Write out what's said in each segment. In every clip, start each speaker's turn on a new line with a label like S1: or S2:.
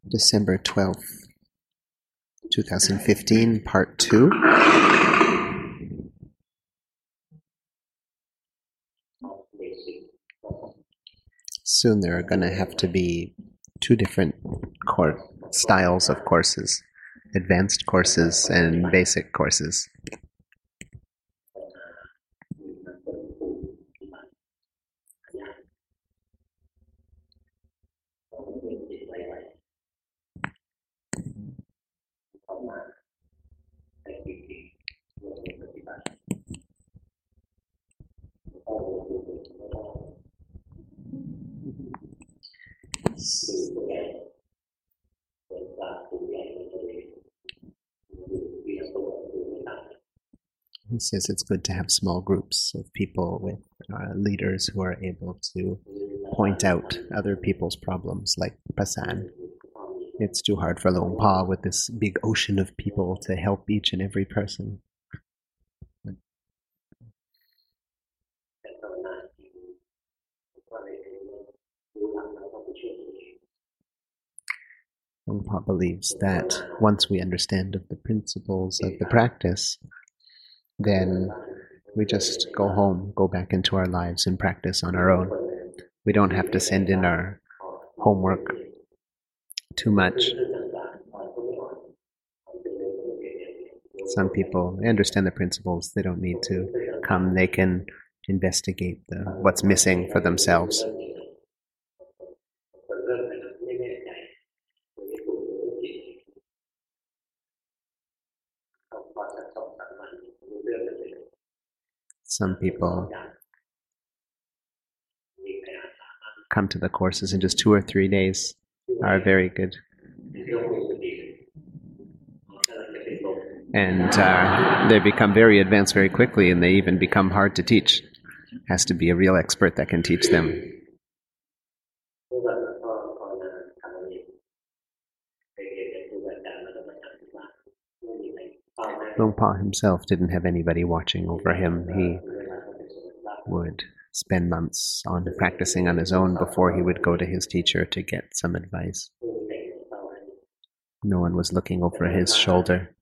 S1: December 12th, 2015, Part 2. Soon there are going to have to be two different styles of courses, advanced courses and basic courses. He says it's good to have small groups of people with leaders who are able to point out other people's problems, like Pasan. It's too hard for Luang Pa with this big ocean of people to help each and every person. Luang Pa believes that once we understand of the principles of the practice, then we just go home, go back into our lives and practice on our own. We don't have to send in our homework too much. Some people, they understand the principles, they don't need to come, they can investigate what's missing for themselves. Some people come to the courses in just 2 or 3 days, are very good. And they become very advanced very quickly, and they even become hard to teach. Has to be a real expert that can teach them. Luang Pa himself didn't have anybody watching over him. He would spend months on practicing on his own before he would go to his teacher to get some advice. No one was looking over his shoulder.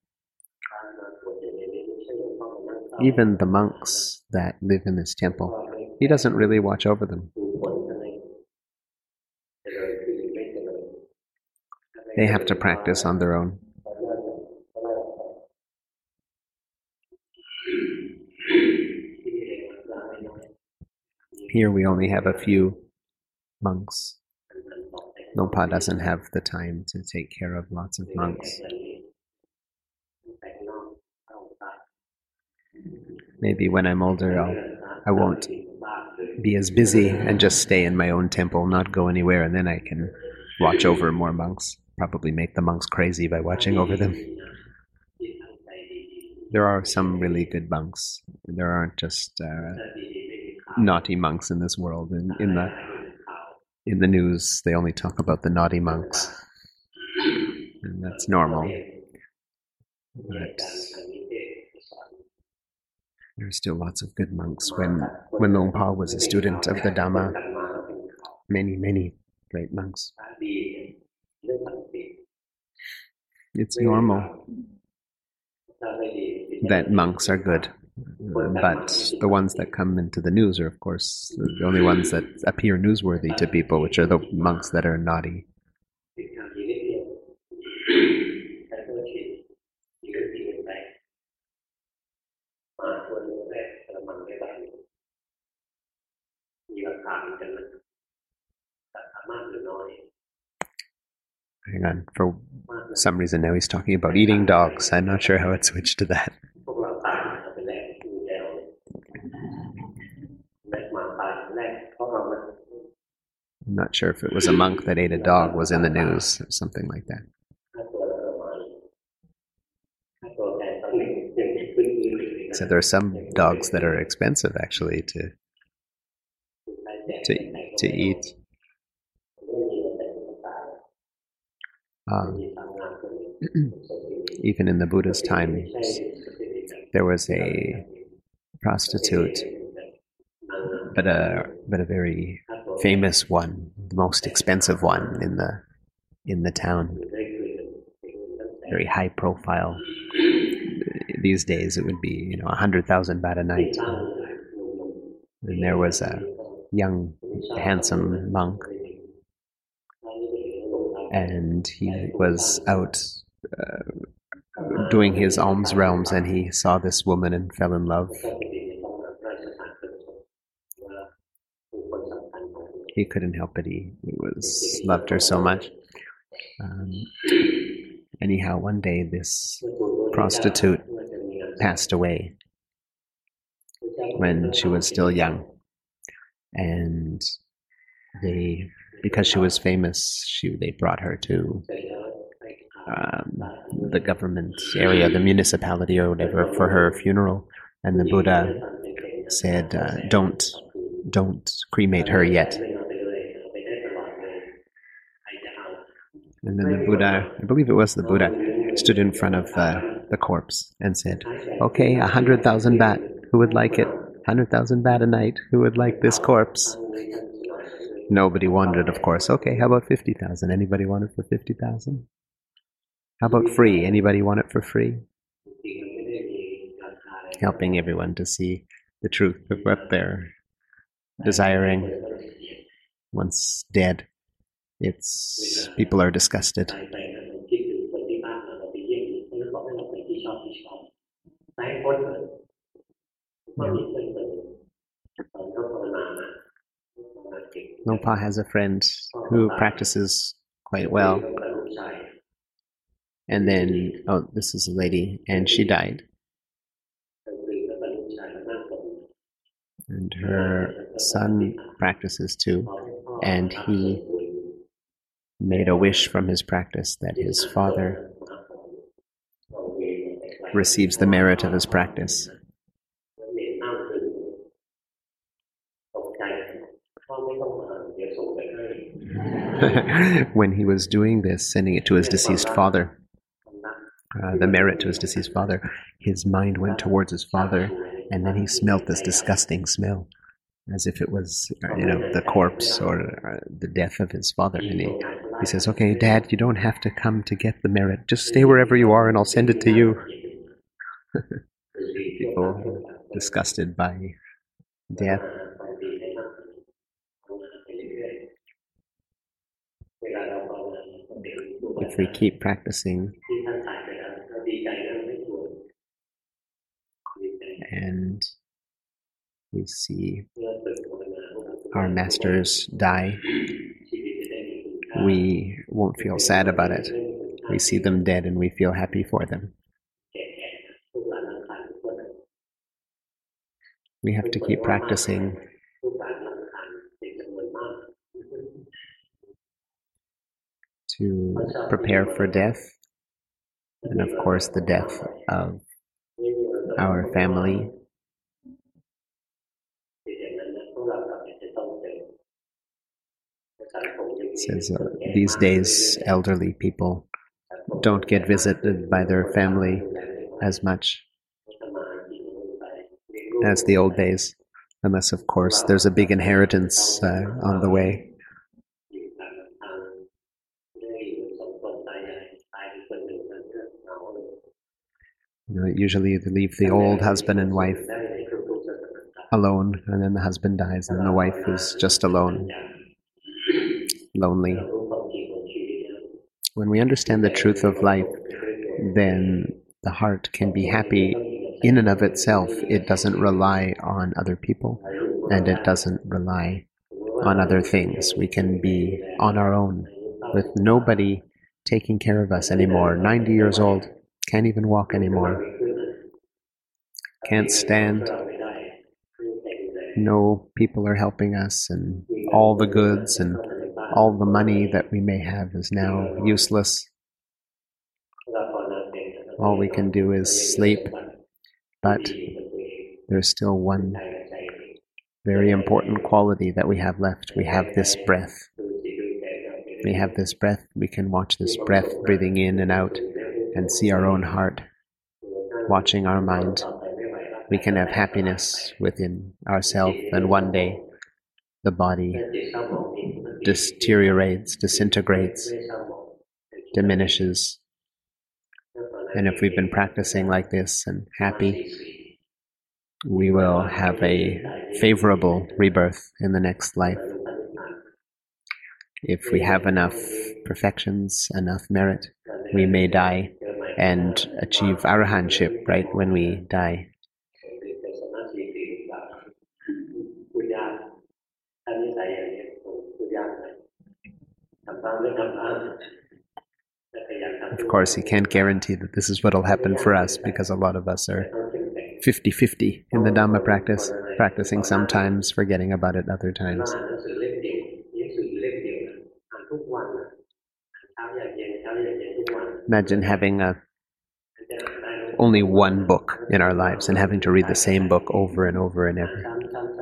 S1: Even the monks that live in this temple, he doesn't really watch over them. They have to practice on their own. Here we only have a few monks. Luang Pa doesn't have the time to take care of lots of monks. Maybe when I'm older, I won't be as busy and just stay in my own temple, not go anywhere, and then I can watch over more monks. Probably make the monks crazy by watching over them. There are some really good monks. There aren't just naughty monks in this world. In the news, they only talk about the naughty monks, and that's normal. But there are still lots of good monks. When Luang Pa was a student of the Dhamma, many great monks. It's normal that monks are good, but the ones that come into the news are, of course, the only ones that appear newsworthy to people, which are the monks that are naughty. Hang on, for some reason now he's talking about eating dogs. I'm not sure how it switched to that. I'm not sure if it was a monk that ate a dog was in the news or something like that. So there are some dogs that are expensive actually to eat. Even in the Buddha's time, there was a prostitute, but a very famous one, the most expensive one in the town, very high profile. These days it would be 100,000 baht a night. And there was a young, handsome monk, and he was out doing his alms realms, and he saw this woman and fell in love. He couldn't help it. He loved her so much. Anyhow, one day this prostitute passed away when she was still young, and because she was famous, they brought her to the government area, the municipality or whatever, for her funeral. And the Buddha said, don't cremate her yet. And then the Buddha, I believe it was the Buddha, stood in front of the corpse and said, okay, 100,000 baht, who would like it? 100,000 baht a night, who would like this corpse? Nobody wanted it, of course. Okay, how about 50,000? Anybody want it for 50,000? How about free? Anybody want it for free? Helping everyone to see the truth of what they're desiring. Once dead, people are disgusted. Longpa has a friend who practices quite well. And then, this is a lady, and she died. And her son practices too, and he made a wish from his practice that his father receives the merit of his practice. When he was doing this, sending it to his deceased father, the merit to his deceased father, his mind went towards his father, and then he smelt this disgusting smell, as if it was, the corpse or the death of his father. And he says, okay, Dad, you don't have to come to get the merit. Just stay wherever you are and I'll send it to you. People disgusted by death. If we keep practicing and we see our masters die, we won't feel sad about it. We see them dead and we feel happy for them. We have to keep practicing to prepare for death, and of course the death of our family. It says these days elderly people don't get visited by their family as much as the old days, unless of course there's a big inheritance on the way. Usually they leave the old husband and wife alone, and then the husband dies and the wife is just alone, lonely. When we understand the truth of life, then the heart can be happy in and of itself. It doesn't rely on other people, and it doesn't rely on other things. We can be on our own with nobody taking care of us anymore. 90 years old, can't even walk anymore, can't stand. No people are helping us, and all the goods and all the money that we may have is now useless. All we can do is sleep, but there's still one very important quality that we have left. We have this breath. We have this breath. We can watch this breath breathing in and out and see our own heart watching our mind. We can have happiness within ourselves, and one day the body deteriorates, disintegrates, diminishes. And if we've been practicing like this and happy, we will have a favorable rebirth in the next life. If we have enough perfections, enough merit, we may die and achieve arahantship right when we die. Of course, he can't guarantee that this is what will happen for us, because a lot of us are 50-50 in the Dhamma practice, practicing sometimes, forgetting about it other times. Imagine having only one book in our lives and having to read the same book over and over and ever.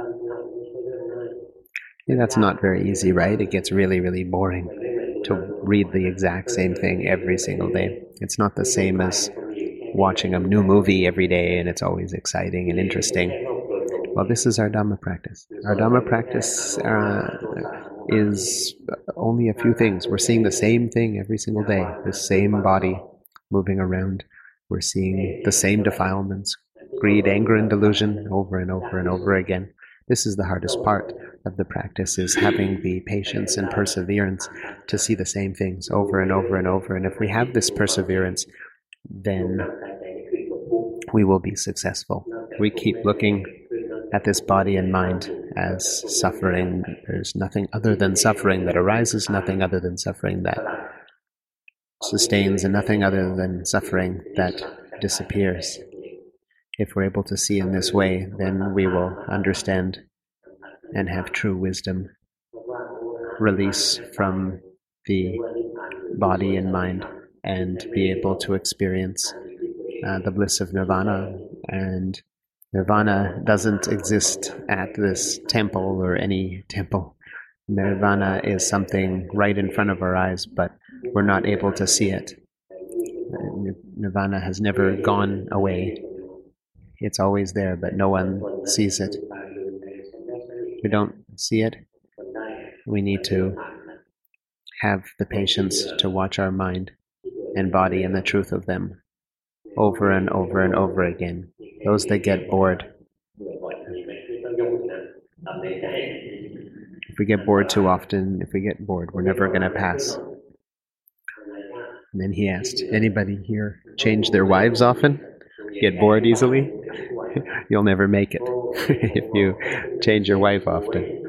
S1: Yeah, that's not very easy, right? It gets really, really boring to read the exact same thing every single day. It's not the same as watching a new movie every day and it's always exciting and interesting. Well, this is our Dhamma practice. Our Dhamma practice is only a few things. We're seeing the same thing every single day, the same body moving around. We're seeing the same defilements, greed, anger, and delusion over and over and over again. This is the hardest part of the practice, is having the patience and perseverance to see the same things over and over and over. And if we have this perseverance, then we will be successful. We keep looking at this body and mind as suffering. There's nothing other than suffering that arises, nothing other than suffering that sustains, and nothing other than suffering that disappears. If we're able to see in this way, then we will understand and have true wisdom, release from the body and mind, and be able to experience the bliss of nirvana. And nirvana doesn't exist at this temple or any temple. Nirvana is something right in front of our eyes, but we're not able to see it. Nirvana has never gone away. It's always there, but no one sees it. We don't see it. We need to have the patience to watch our mind and body and the truth of them over and over and over again. Those that get bored, if we get bored too often, if we get bored, we're never going to pass. And then he asked, anybody here change their wives often? Get bored easily? You'll never make it if you change your wife often.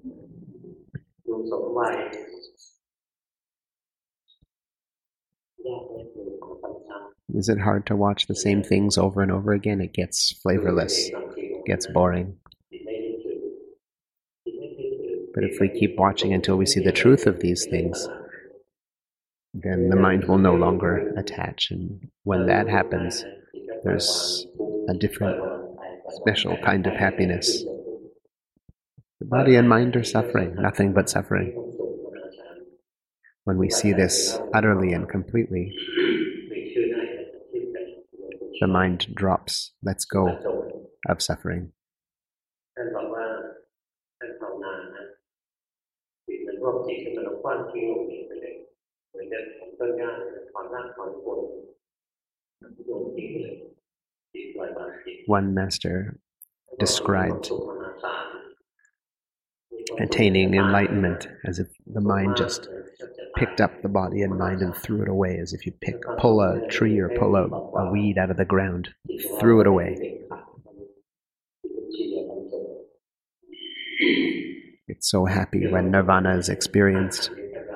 S1: Is it hard to watch the same things over and over again? It gets flavorless, it gets boring. But if we keep watching until we see the truth of these things, then the mind will no longer attach. And when that happens, there's a different, special kind of happiness. The body and mind are suffering, nothing but suffering. When we see this utterly and completely, the mind drops, lets go of suffering. One master described attaining enlightenment as if the mind just picked up the body and mind and threw it away, as if you pull a tree or pull a weed out of the ground, threw it away. It's so happy when nirvana is experienced.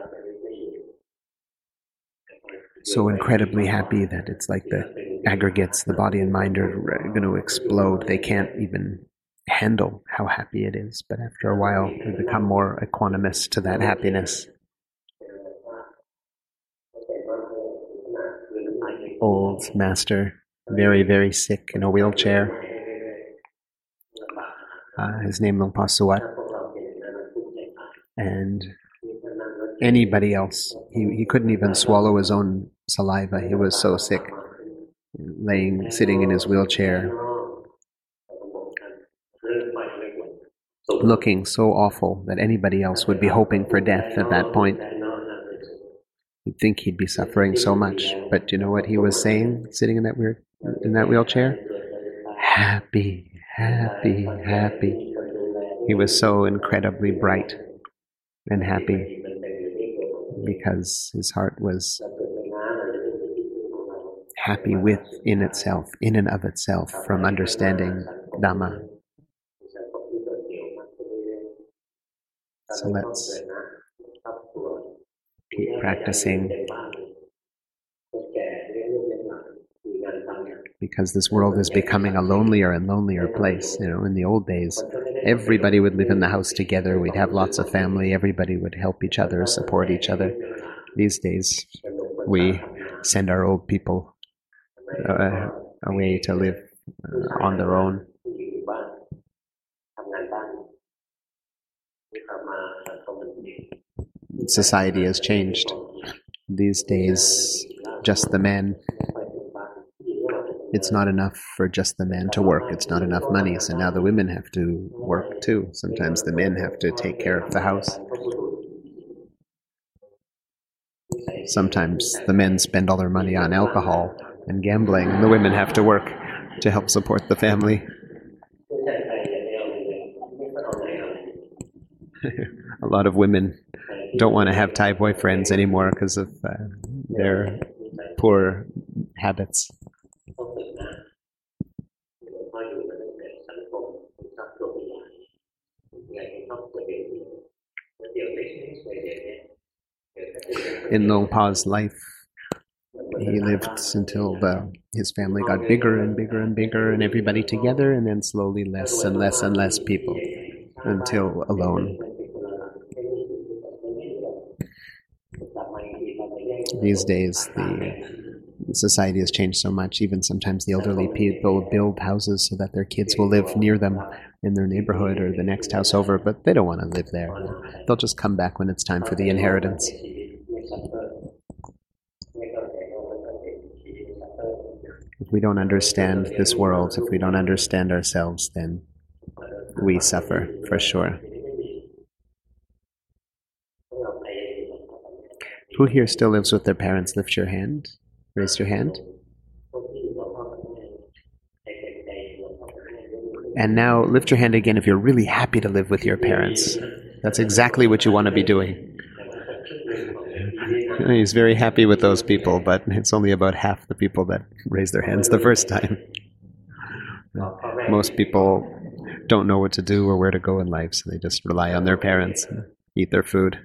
S1: So incredibly happy that it's like the aggregates, the body and mind are going to explode. They can't even handle how happy it is. But after a while, we become more equanimous to that happiness. Old master, very, very sick, in a wheelchair. His name Luang Por Suwat. And anybody else, he couldn't even swallow his own saliva. He was so sick, sitting in his wheelchair, looking so awful that anybody else would be hoping for death at that point. You'd think he'd be suffering so much, but you know what he was saying, sitting in that wheelchair? Happy, happy, happy. He was so incredibly bright and happy because his heart was happy within itself, in and of itself, from understanding Dhamma. So let's keep practicing, because this world is becoming a lonelier and lonelier place. In the old days, everybody would live in the house together. We'd have lots of family. Everybody would help each other, support each other. These days, we send our old people away to live on their own. Society has changed. These days, just the men. It's not enough for just the men to work. It's not enough money. So now the women have to work too. Sometimes the men have to take care of the house. Sometimes the men spend all their money on alcohol and gambling, and the women have to work to help support the family. A lot of women don't want to have Thai boyfriends anymore because of their poor habits. In Luang Pa's life, he lived until his family got bigger and bigger and bigger, and everybody together, and then slowly less and less and less people, until alone. These days, the society has changed so much. Even sometimes the elderly people build houses so that their kids will live near them in their neighborhood or the next house over, but they don't want to live there. They'll just come back when it's time for the inheritance. If we don't understand this world, if we don't understand ourselves, then we suffer, for sure. Who here still lives with their parents? Lift your hand. Raise your hand. And now lift your hand again if you're really happy to live with your parents. That's exactly what you want to be doing. He's very happy with those people, but it's only about half the people that raise their hands the first time. Most people don't know what to do or where to go in life, so they just rely on their parents and eat their food.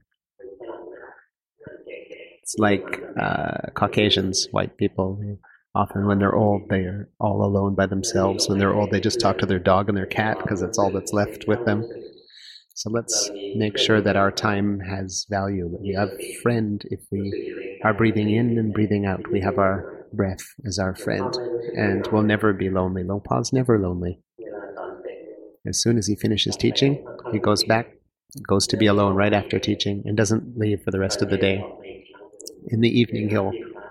S1: It's like Caucasians, white people. Often when they're old, they're all alone by themselves. When they're old, they just talk to their dog and their cat because that's all that's left with them. So let's make sure that our time has value, that we have a friend if we are breathing in and breathing out. We have our breath as our friend, and we'll never be lonely. Luang Pa's never lonely. As soon as he finishes teaching, he goes back, goes to be alone right after teaching, and doesn't leave for the rest of the day. In the evening, he'll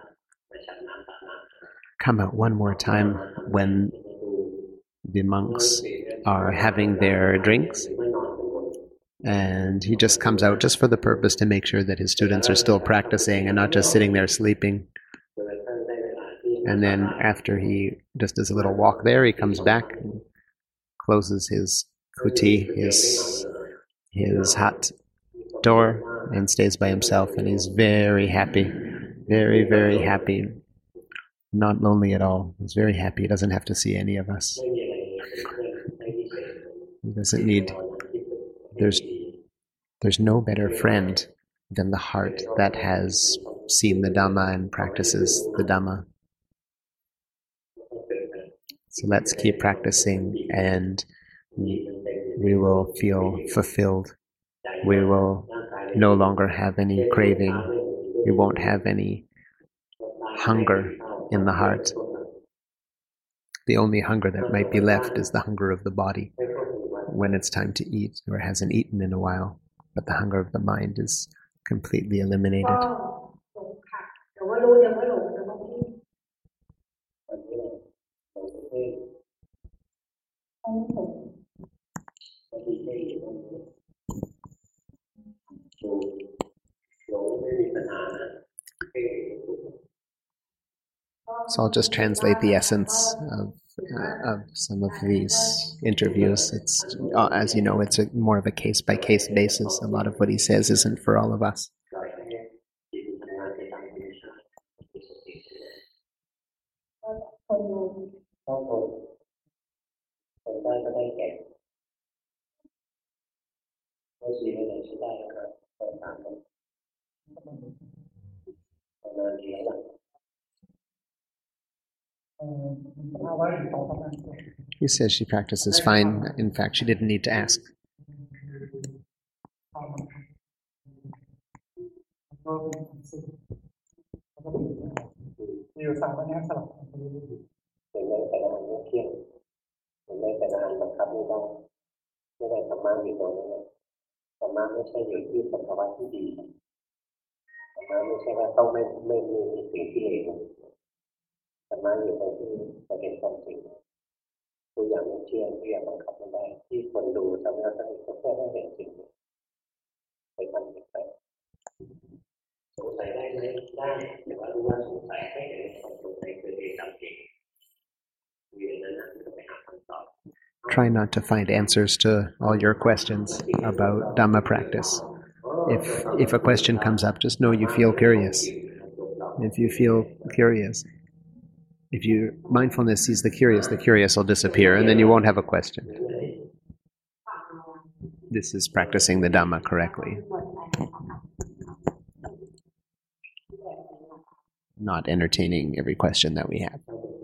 S1: come out one more time when the monks are having their drinks, and he just comes out just for the purpose to make sure that his students are still practicing and not just sitting there sleeping. And then after he just does a little walk there, he comes back and closes his kuti, his hut door, and stays by himself, and he's very happy, very, very happy. Not lonely at all. He's very happy. He doesn't have to see any of us. He doesn't need... There's no better friend than the heart that has seen the Dhamma and practices the Dhamma. So let's keep practicing, and we will feel fulfilled. We will no longer have any craving. We won't have any hunger in the heart. The only hunger that might be left is the hunger of the body when it's time to eat or hasn't eaten in a while. But the hunger of the mind is completely eliminated. So I'll just translate the essence of some of these interviews. It's, as you know, it's more of a case-by-case basis. A lot of what he says isn't for all of us. He says she practices fine. In fact, she didn't need to ask. Try not to find answers to all your questions about Dhamma practice. If a question comes up, just know you feel curious. If you feel curious, if your mindfulness sees the curious will disappear, and then you won't have a question. This is practicing the Dhamma correctly. Not entertaining every question that we have.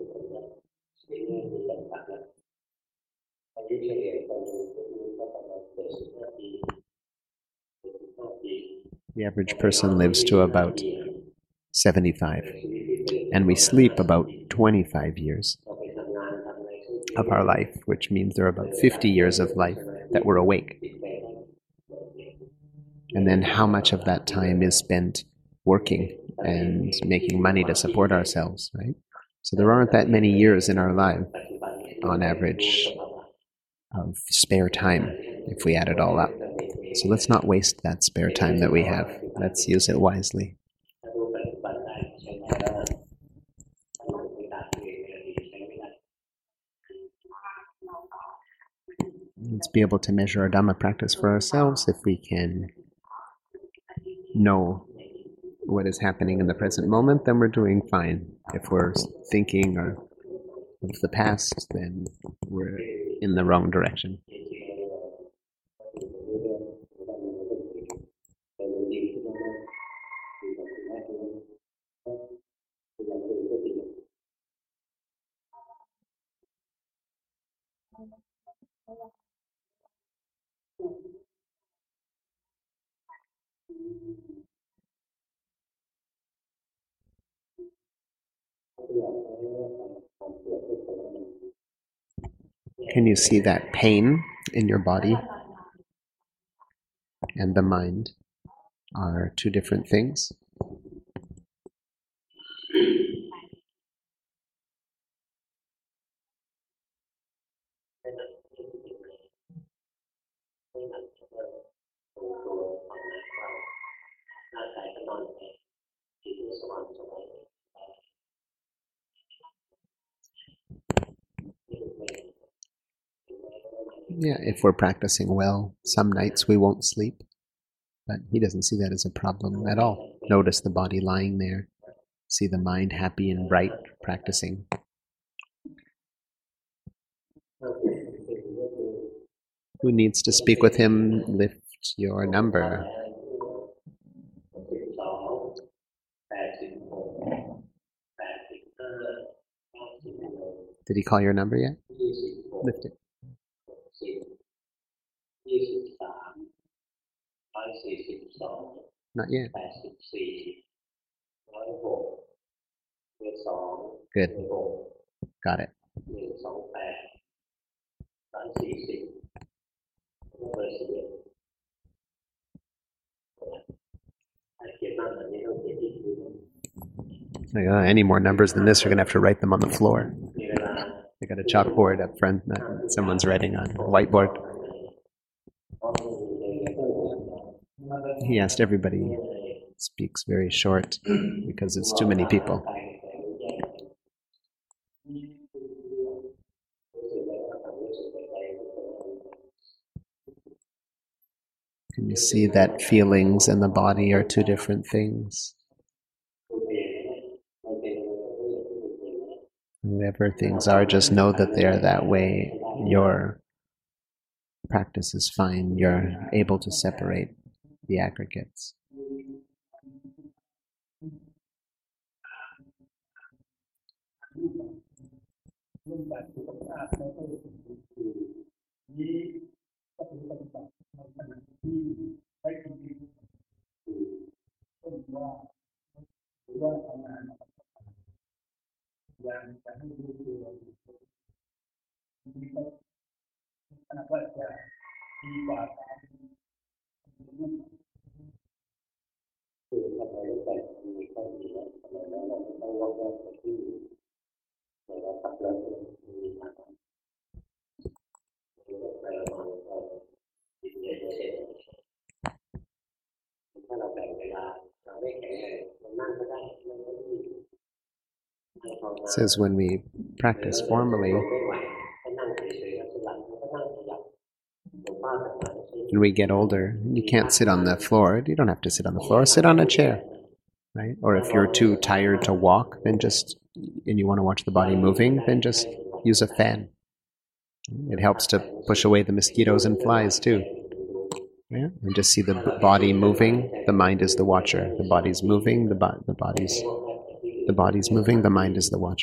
S1: The average person lives to about 75, and we sleep about 25 years of our life, which means there are about 50 years of life that we're awake. And then how much of that time is spent working and making money to support ourselves, right? So there aren't that many years in our life, on average, of spare time if we add it all up. So let's not waste that spare time that we have. Let's use it wisely. Let's be able to measure our Dhamma practice for ourselves. If we can know what is happening in the present moment, then we're doing fine. If we're thinking of the past, then we're in the wrong direction. Can you see that pain in your body and the mind are two different things? Yeah, if we're practicing well, some nights we won't sleep, but he doesn't see that as a problem at all. Notice the body lying there, see the mind happy and bright practicing. Who needs to speak with him? Lift your number. Did he call your number yet? Lift it. Not yet. Good. Got it. Any more numbers than this, you're going to have to write them on the floor. I got a chalkboard up front that someone's writing on, a whiteboard. He asked everybody speaks very short because it's too many people. You see that feelings and the body are two different things. Whatever things are, just know that they are that way. Your practice is fine. You're able to separate the aggregates. It says when we practice formally, when we get older, you can't sit on the floor. You don't have to sit on the floor. Sit on a chair, right? Or if you're too tired to walk, then and you want to watch the body moving, then just use a fan. It helps to push away the mosquitoes and flies too. Yeah, and just see the body moving. The mind is the watcher. The body's moving. The body's moving. The mind is the watcher.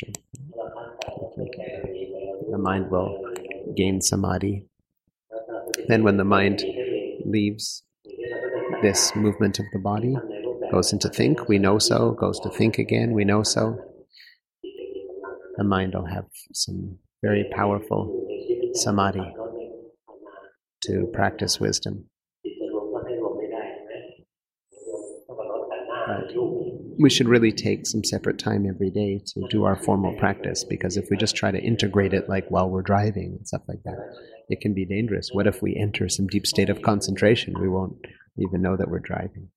S1: The mind will gain samadhi. Then, when the mind leaves this movement of the body, goes into think, we know so. Goes to think again, we know so. The mind will have some very powerful samadhi to practice wisdom. But we should really take some separate time every day to do our formal practice, because if we just try to integrate it like while we're driving and stuff like that, it can be dangerous. What if we enter some deep state of concentration? We won't even know that we're driving.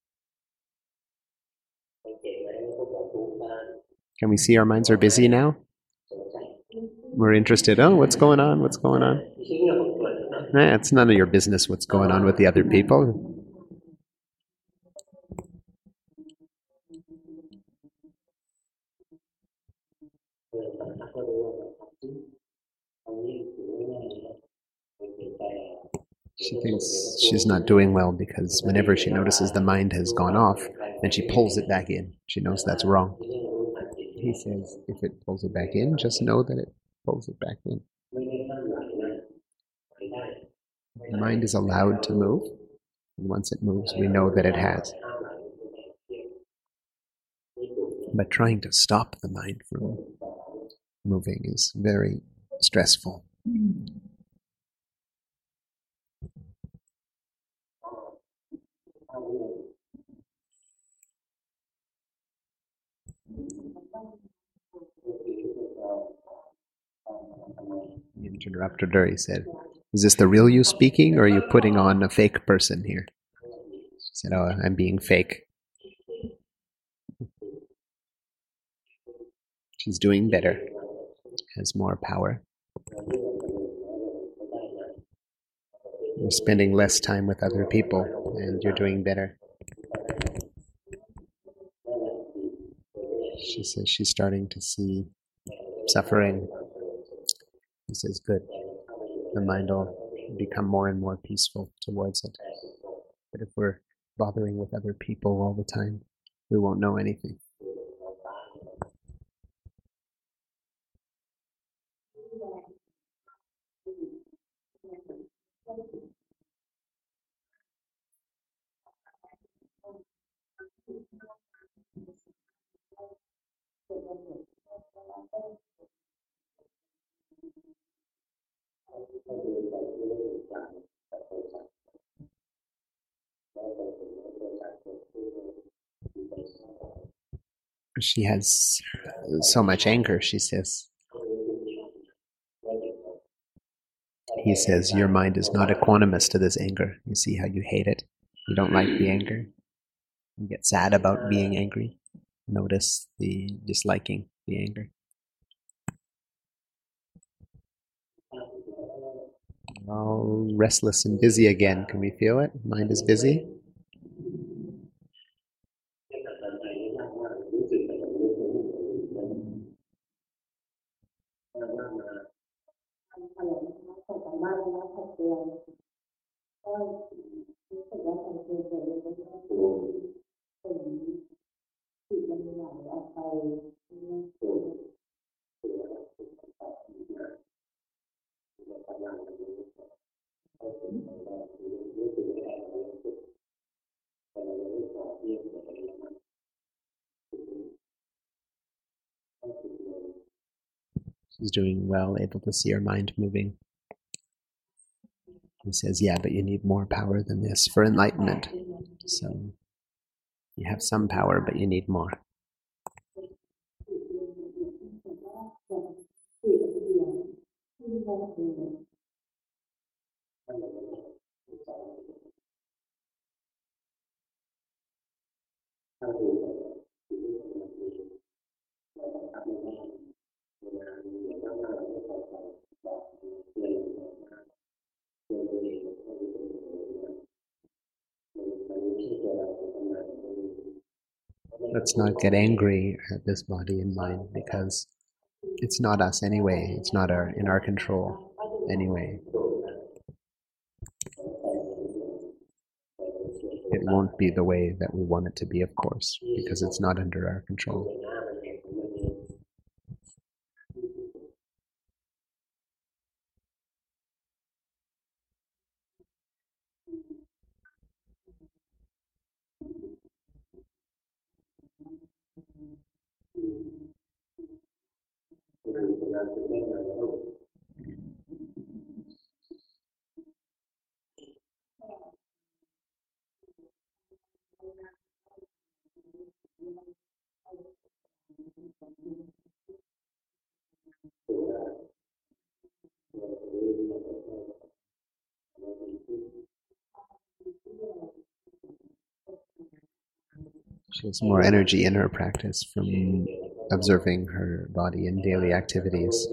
S1: Can we see our minds are busy now? We're interested. Oh, what's going on? What's going on? It's none of your business what's going on with the other people. She thinks she's not doing well because whenever she notices the mind has gone off, then she pulls it back in. She knows that's wrong. He says, if it pulls it back in, just know that it pulls it back in. The mind is allowed to move, and once it moves, we know that it has. But trying to stop the mind from moving is very stressful. The interrupter, he said, is this the real you speaking, or are you putting on a fake person here? She said, oh, I'm being fake. She's doing better, has more power. You're spending less time with other people, and you're doing better. She says she's starting to see suffering. He says, good. The mind will become more and more peaceful towards it. But if we're bothering with other people all the time, we won't know anything. She has so much anger, she says. He says, your mind is not equanimous to this anger. You see how you hate it? You don't like the anger. You get sad about being angry. Notice the disliking the anger. all restless and busy again. Can we feel it? Mind is busy. She's doing well, able to see her mind moving. He says, yeah, but you need more power than this for enlightenment. So you have some power, but you need more. Let's not get angry at this body and mind because it's not us anyway. It's not in our control anyway. It won't be the way that we want it to be, of course, because it's not under our control. She has more energy in her practice from observing her body in daily activities.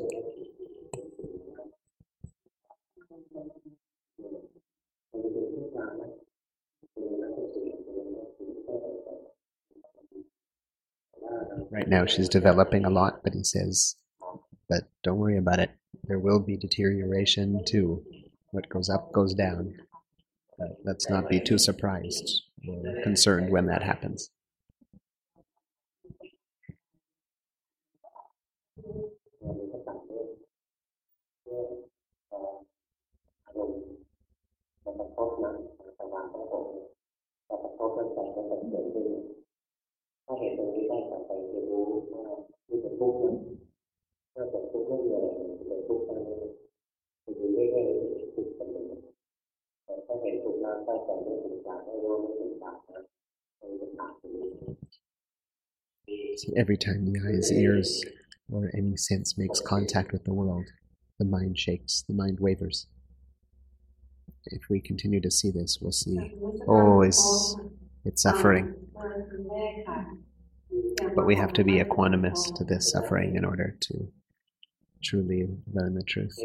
S1: Right now she's developing a lot, but he says, but don't worry about it. There will be deterioration too. What goes up goes down. Let's not be too surprised or concerned when that happens. So every time the eyes, ears, or any sense makes contact with the world, the mind shakes, the mind wavers. If we continue to see this, we'll see, oh, it's suffering. But we have to be equanimous to this suffering in order to truly learn the truth.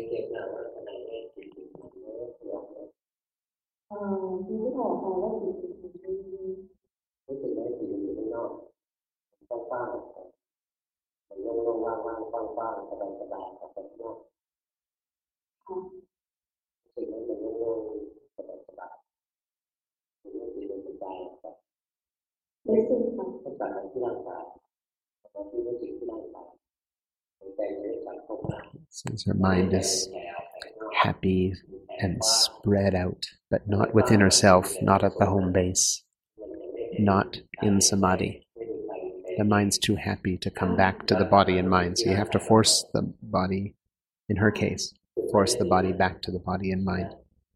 S1: Since her mind is happy and spread out, but not within herself, not at the home base, not in samadhi. The mind's too happy to come back to the body and mind, so you have to force the body, in her case, force the body back to the body and mind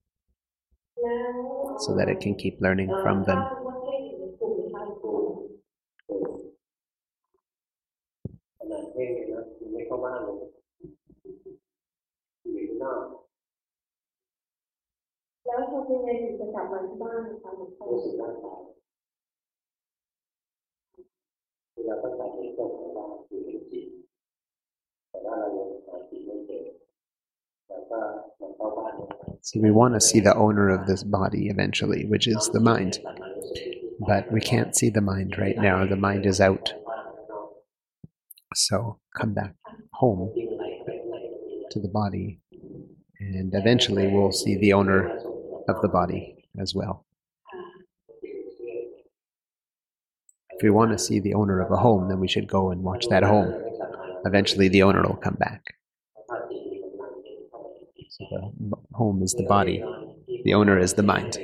S1: so that it can keep learning from them. So we want to see the owner of this body eventually, which is the mind. But we can't see the mind right now. The mind is out. So come back home to the body, and eventually we'll see the owner of the body as well. If we want to see the owner of a home, then we should go and watch that home. Eventually the owner will come back. So the home is the body. The owner is the mind.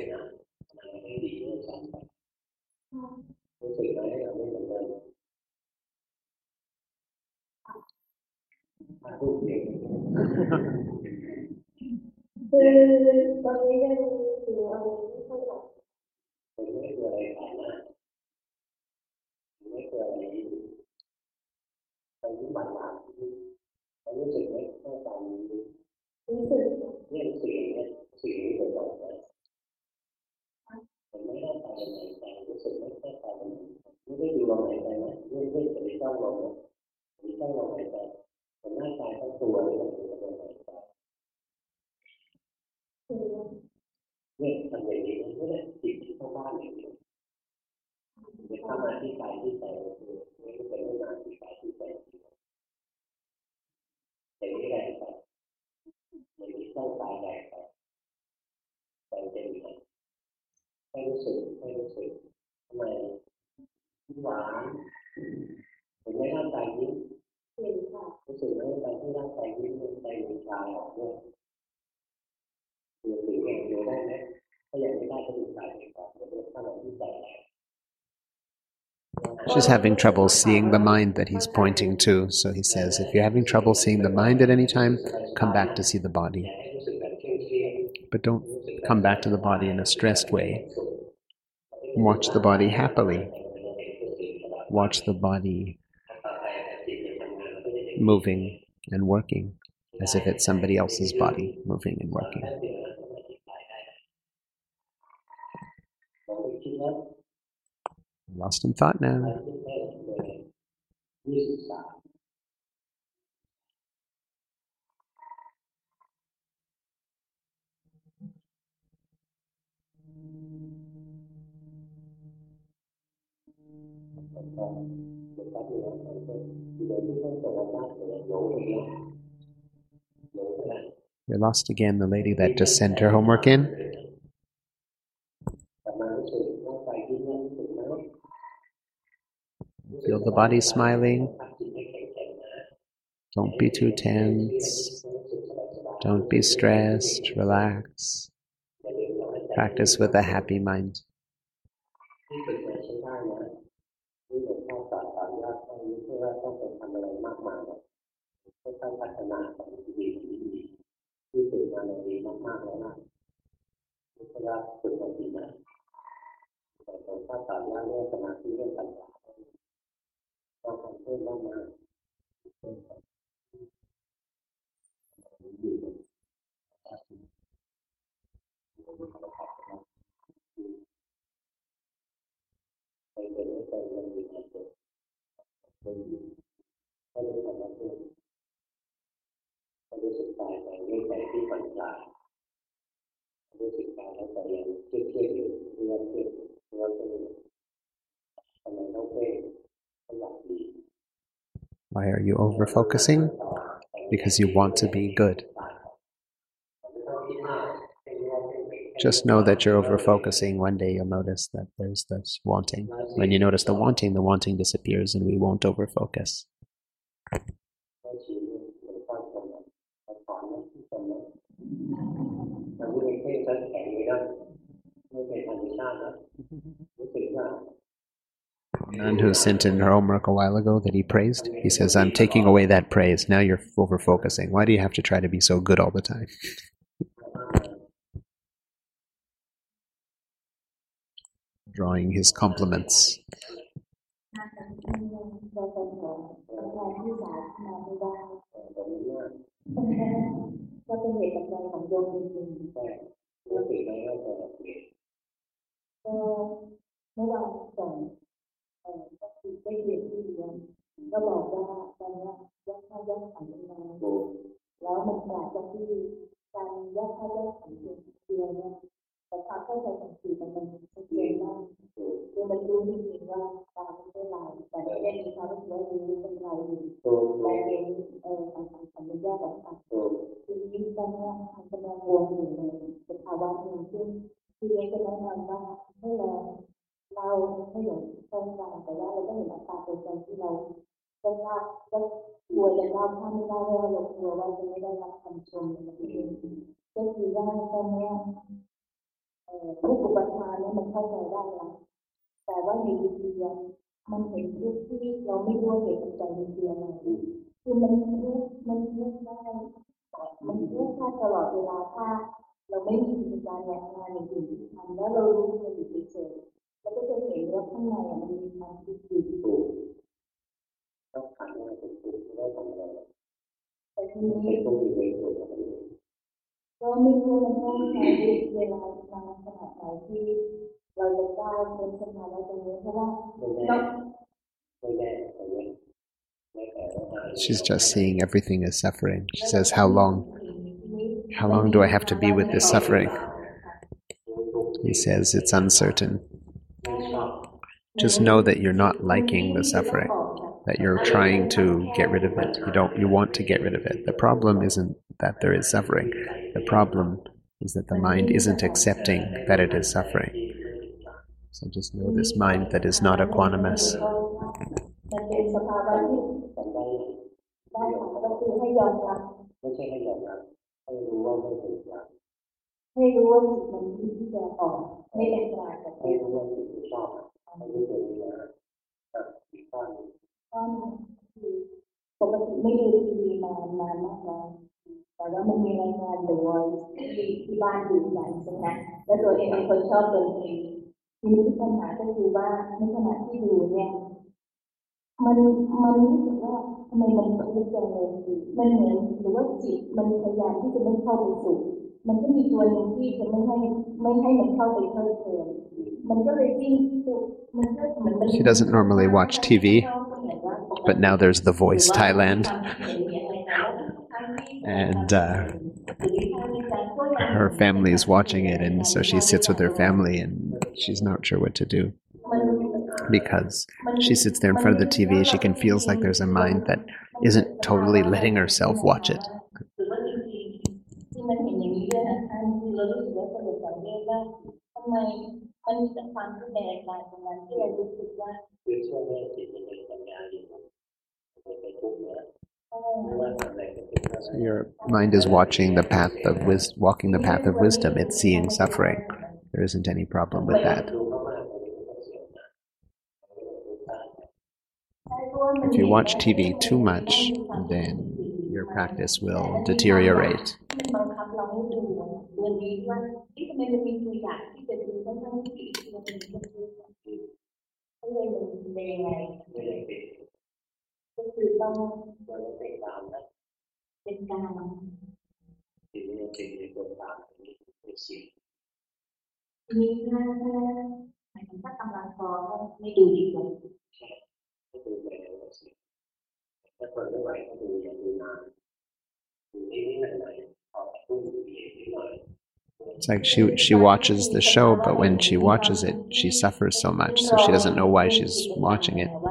S1: She's having trouble seeing the mind that he's pointing to. So he says, if you're having trouble seeing the mind at any time, come back to see the body. But don't come back to the body in a stressed way. Watch the body happily. Watch the body moving and working as if it's somebody else's body moving and working. Lost in thought now. We lost again the lady that just sent her homework in. Feel the body smiling. Don't be too tense. Don't be stressed. Relax. Practice with a happy mind. Why are you over-focusing? Because you want to be good. Just know that you're over-focusing. One day you'll notice that there's this wanting. When you notice the wanting disappears and we won't over-focus. Nun who sent in her homework a while ago that he praised, he says, I'm taking away that praise. Now you're over-focusing. Why do you have to try to be so good all the time? Drawing his compliments. She's just seeing everything as suffering. She says, how long? How long do I have to be with this suffering? He says, it's uncertain. Just know that you're not liking the suffering, that you're trying to get rid of it. You want to get rid of it. The problem isn't that there is suffering. The problem is that the mind isn't accepting that it is suffering. So just know this mind that is not equanimous. She doesn't normally watch TV, but now there's The Voice Thailand, and her family is watching it, and so she sits with her family, and she's not sure what to do. Because she sits there in front of the TV, she can feel like there's a mind that isn't totally letting herself watch it. So your mind is watching the path of walking the path of wisdom. It's seeing suffering. There isn't any problem with that. If you watch TV too much, then your practice will deteriorate. It's like she watches the show, but when she watches it, she suffers so much, so she doesn't know why she's watching it.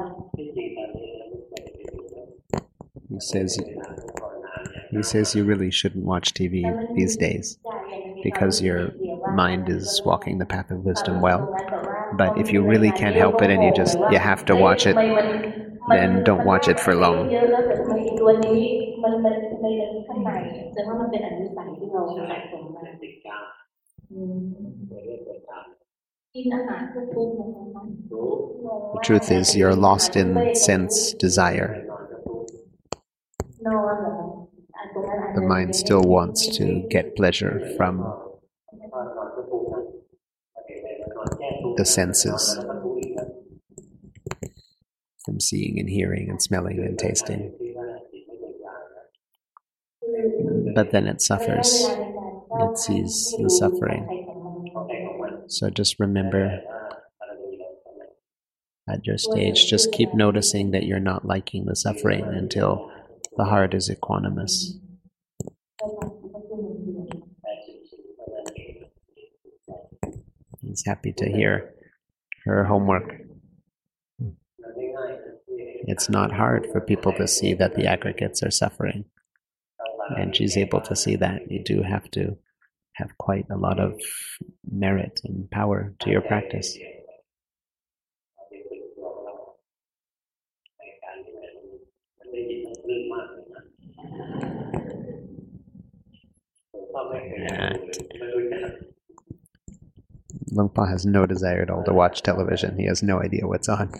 S1: He says you really shouldn't watch TV these days because your mind is walking the path of wisdom well. But if you really can't help it and you have to watch it, then don't watch it for long. The truth is, you're lost in sense desire. The mind still wants to get pleasure from the senses, from seeing and hearing and smelling and tasting. But then it suffers. It sees the suffering. So just remember, at your stage, just keep noticing that you're not liking the suffering until the heart is equanimous. He's happy to hear her homework. It's not hard for people to see that the aggregates are suffering, and she's able to see that. You do have to have quite a lot of merit and power to your practice. Luang Por has no desire at all to watch television. He has no idea what's on.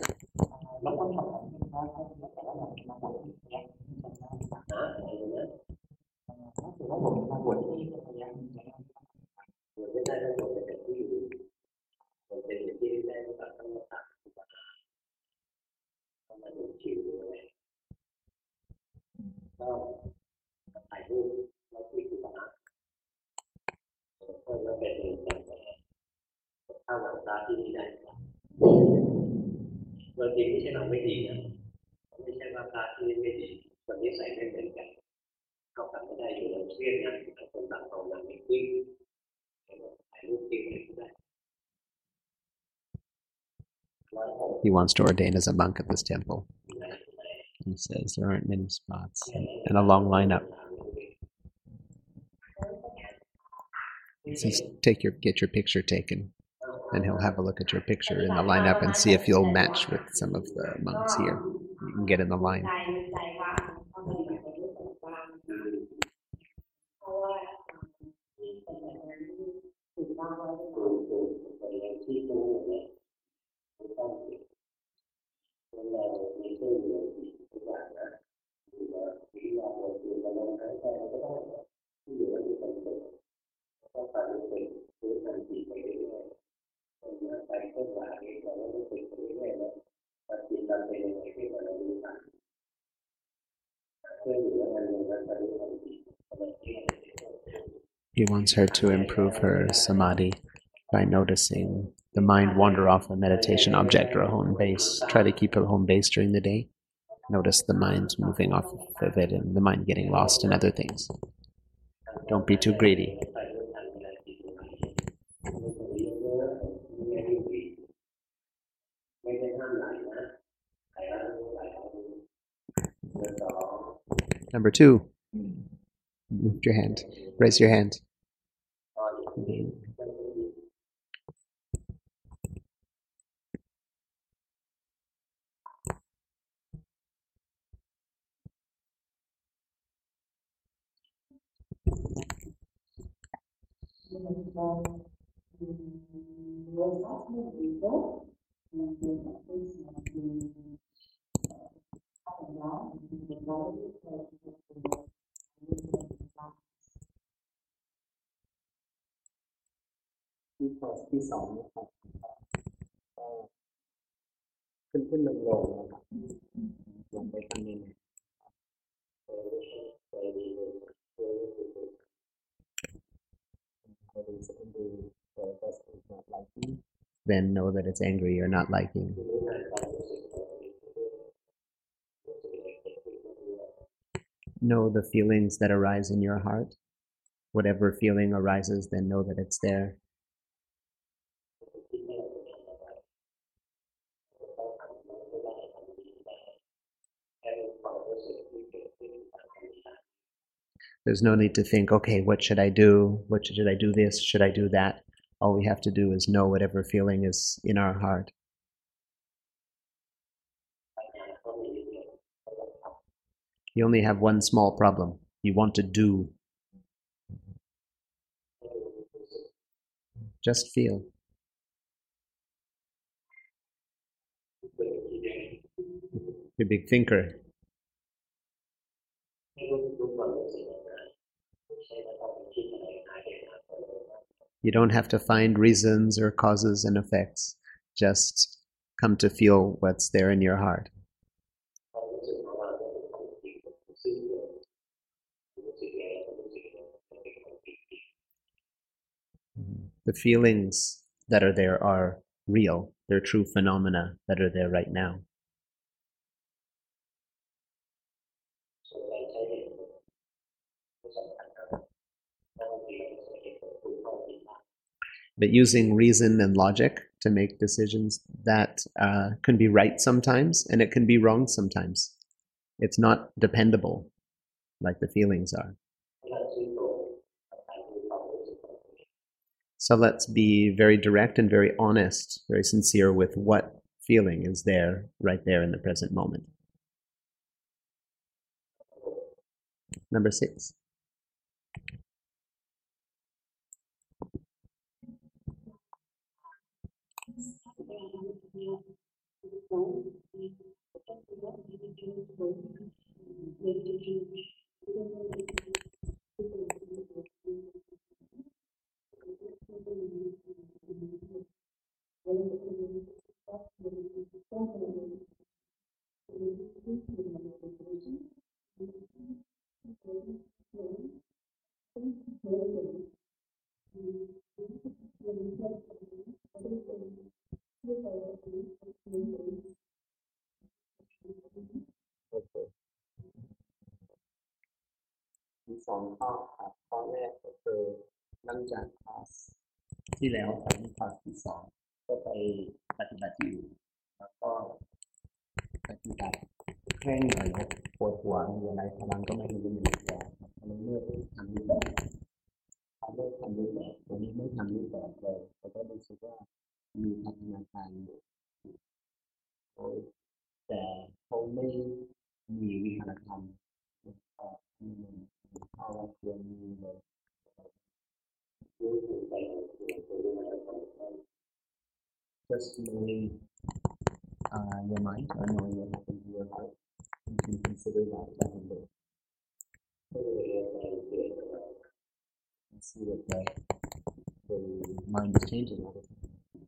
S1: He wants to ordain as a monk at this temple. He says there aren't many spots and a long lineup. He says, get your picture taken, and he'll have a look at your picture in the lineup and see if you'll match with some of the monks here. You can get in the line. He wants her to improve her samadhi by noticing the mind wander off a meditation object or a home base. Try to keep a home base during the day. Notice the mind moving off of it and the mind getting lost in other things. Don't be too greedy. Number 2. Lift your hand. Raise your hand. Then know that it's angry or not liking. Know the feelings that arise in your heart. Whatever feeling arises, then know that it's there. There's no need to think, okay, what should I do? Should I do this? Should I do that? All we have to do is know whatever feeling is in our heart. You only have one small problem. You want to do. Just feel. You're a big thinker. You don't have to find reasons or causes and effects. Just come to feel what's there in your heart. The feelings that are there are real. They're true phenomena that are there right now. But using reason and logic to make decisions, that can be right sometimes and it can be wrong sometimes. It's not dependable like the feelings are. So let's be very direct and very honest, very sincere with what feeling is there, right there in the present moment. Number 6.มี2 ข้อครับข้อแรกก็คือหลังจากคลาสที่แล้วครับคลาสที่2ก็ไปปฏิบัติอยู่แล้วก็ปฏิบัติแค่เหนื่อยปวดหัวมีอะไรพลังก็ไม่รู้เหมือนกันเลิกทำรูปแบบวันนี้ไม่ทำรูปแบบเลยแต่ก็รู้สึกว่ามีพัฒนาการอยู่แต่เขาไม่มีวิหารธรรมเข้าเรียนเลย just knowing your mind or knowing what happens in your life, you can consider that secondary. And see that the mind is changing all the time.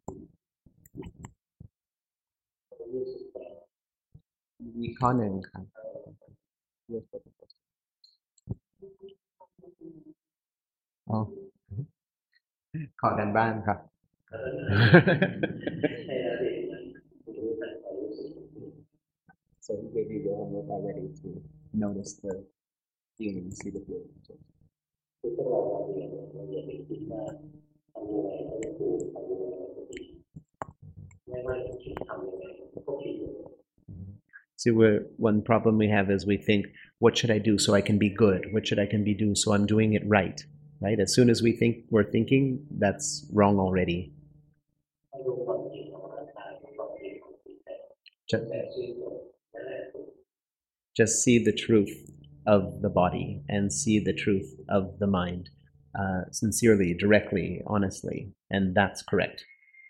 S1: มีข้อหนึ่งครับอ๋อขอกันบ้านครับ So maybe your homework already to notice the feelings, see the feelings. See, one problem we have is we think, what should I do so I can be good? What should I can be do so I'm doing it right? Right? As soon as we think we're thinking, that's wrong already. Just see the truth of the body and see the truth of the mind, sincerely, directly, honestly, and that's correct.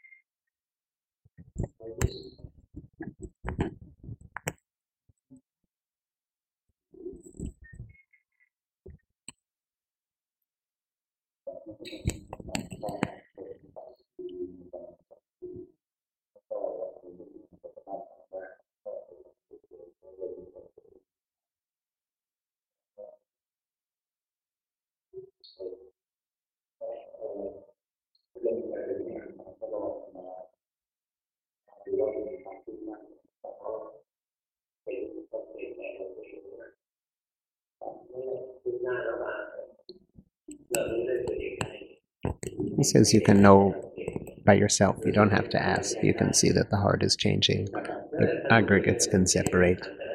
S1: He says you can know by yourself. You don't have to ask. You can see that the heart is changing. The aggregates can separate.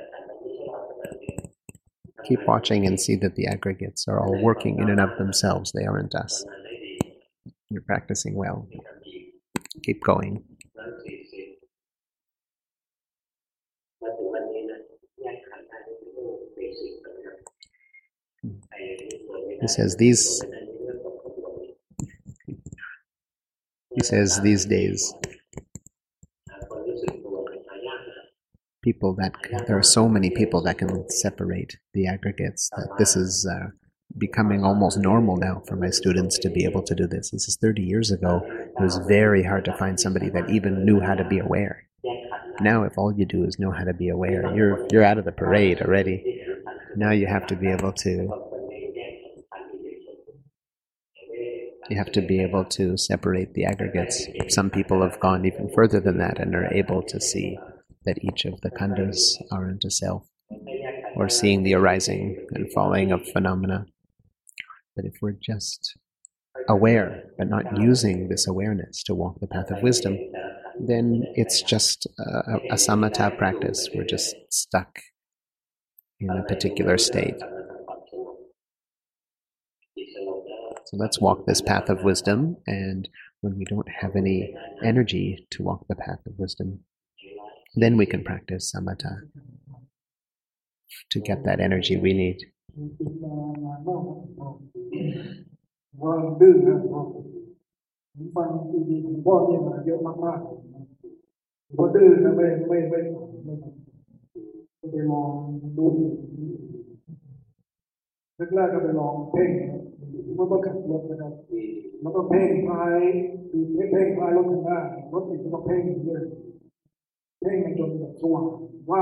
S1: Keep watching and see that the aggregates are all working in and of themselves. They aren't us. You're practicing well. Keep going. He says these days there are so many people that can separate the aggregates that this is becoming almost normal now for my students to be able to do this. This is 30 years ago. It was very hard to find somebody that even knew how to be aware. Now if all you do is know how to be aware, you're out of the parade already. Now you have to be able to separate the aggregates. Some people have gone even further than that and are able to see that each of the khandhas are into self, or seeing the arising and falling of phenomena. But if we're just aware, but not using this awareness to walk the path of wisdom, then it's just a samatha practice. We're just stuck in a particular state. So let's walk this path of wisdom, and when we don't have any energy to walk the path of wisdom, then we can practice samatha to get that energy we need.
S2: ว่าดื้อนะผมฟังทีวีของพ่อเนี่ยมาเยอะมากๆว่าดื้อนะไม่ไปลองดูแรกๆก็ไปลองเพ่งมันก็ขับรถนะครับมันก็เพ่งพายเพ่งพายรถข้างหน้ารถติดก็เพ่งด้วยเพ่งจนแบบสว่างว่า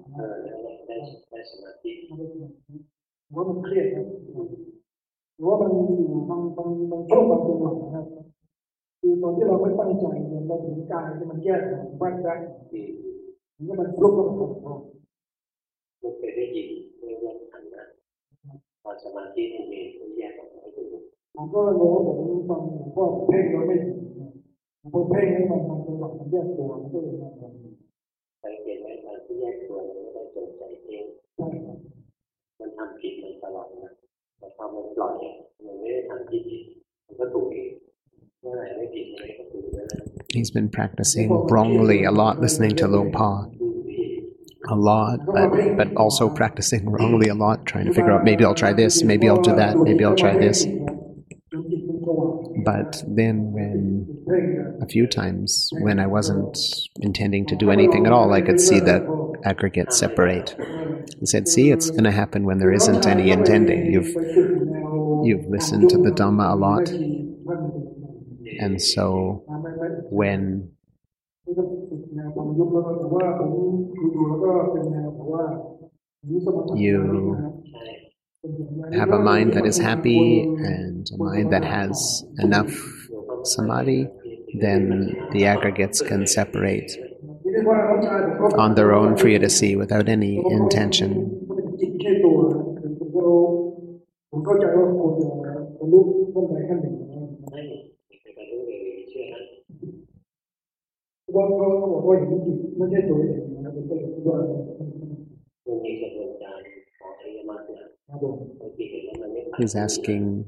S2: ว่ามันเครียดนะหรือว่ามันอยู่บางช่วงบางจังหวะนะครับคือตอนที่เราไม่ตั้งใจเราถึงกายที่มันแยกบ้านได้มันฟลุกแล้วมันตกผมเคยได้ยินเรื่องขันนะตอนสมาธิมันมีตัวแยกออกมาให้ดูผมก็รู้ว่าผมฟังพ่อเพ่งแล้วไม่ผมเพ่งให้มันจังหวะมันแยกตัวมันก็เลยมันสังเกตไหมตอนที่แยกตัวมันไม่ได้จงใจเองมันทำผิดมันตลอดนะแต่พอมันปล่อยมันไม่ได้ทำผิดมันก็ถูกเองเมื่อไหร่ไม่ผิดมันก็ถูกแล้ว
S1: He's been practicing wrongly a lot, listening to Luang Pa a lot, but also practicing wrongly a lot, trying to figure out, maybe I'll try this, maybe I'll do that, maybe I'll try this. But then a few times when I wasn't intending to do anything at all, I could see the aggregates separate. He said, see, it's going to happen when there isn't any intending. You've listened to the Dhamma a lot, and so when you have a mind that is happy and a mind that has enough samadhi, then the aggregates can separate on their own for you to see without any intention. He's asking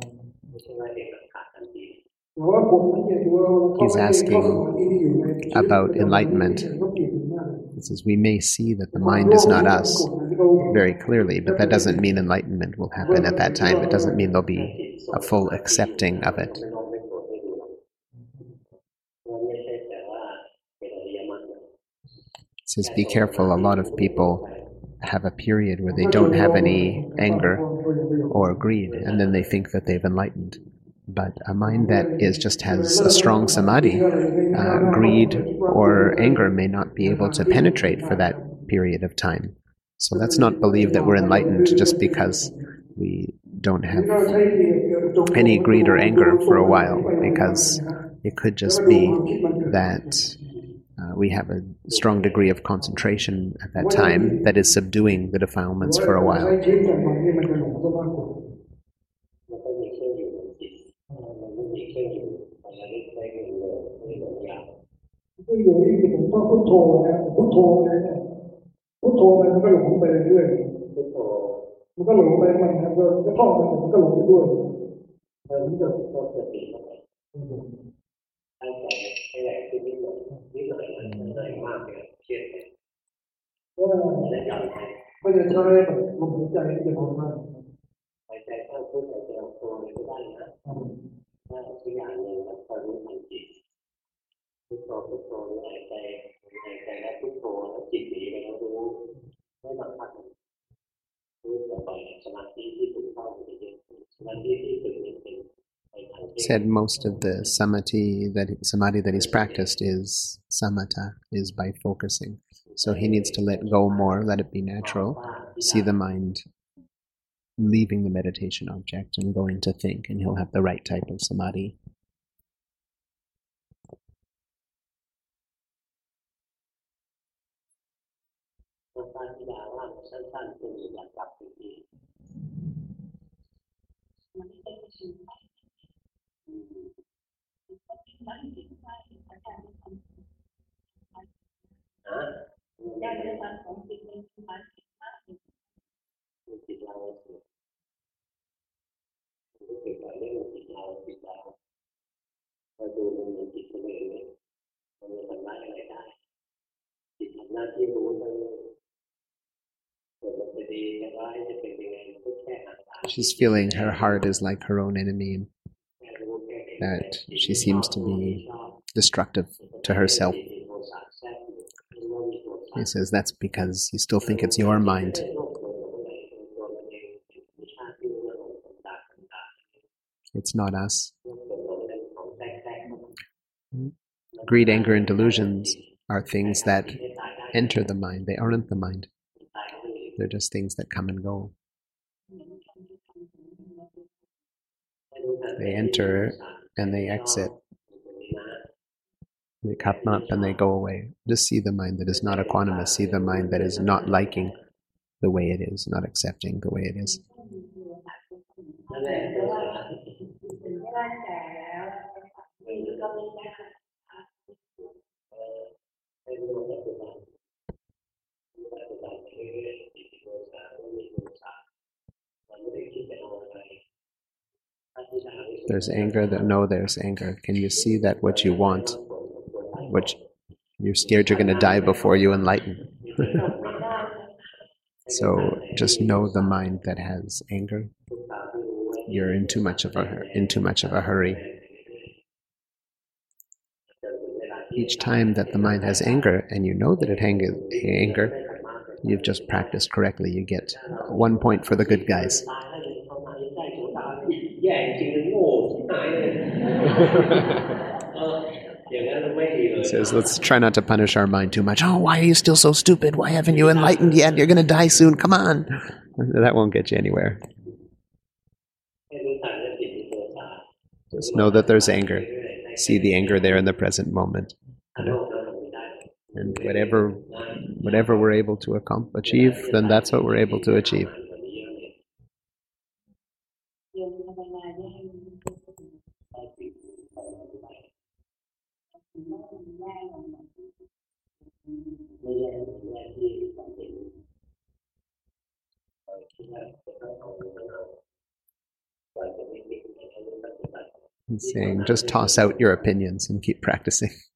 S1: about enlightenment. He says, we may see that the mind is not us very clearly, but that doesn't mean enlightenment will happen at that time. It doesn't mean there'll be a full accepting of it. He says, be careful. A lot of people have a period where they don't have any anger or greed, and then they think that they've enlightened. But a mind that just has a strong samadhi, greed or anger may not be able to penetrate for that period of time. So let's not believe that we're enlightened just because we don't have any greed or anger for a while, because it could just be that we have a strong degree of concentration at that time that is subduing the defilements for a while. Said most of the samadhi that he's practiced is samatha, is by focusing. So he needs to let go more, let it be natural, see the mind leaving the meditation object and going to think, and he'll have the right type of samadhi. She's feeling her heart is like her own enemy, and that she seems to be destructive to herself. He says that's because you still think it's your mind. It's not us. Greed, anger, and delusions are things that enter the mind. They aren't the mind. They're just things that come and go. They enter and they exit. They come up and they go away. Just see the mind that is not equanimous. See the mind that is not liking the way it is, not accepting the way it is. There's anger, there's anger. Can you see that what you want, what you're scared you're going to die before you enlighten? So just know the mind that has anger. You're in too much of a hurry. Each time that the mind has anger, and you know that it has anger, you've just practiced correctly. You get 1 point for the good guys. He says, let's try not to punish our mind too much. Oh, why are you still so stupid? Why haven't you enlightened yet? You're going to die soon. Come on. That won't get you anywhere. Just know that there's anger. See the anger there in the present moment. And whatever we're able to achieve, then that's what we're able to achieve. He's saying, just toss out your opinions and keep practicing.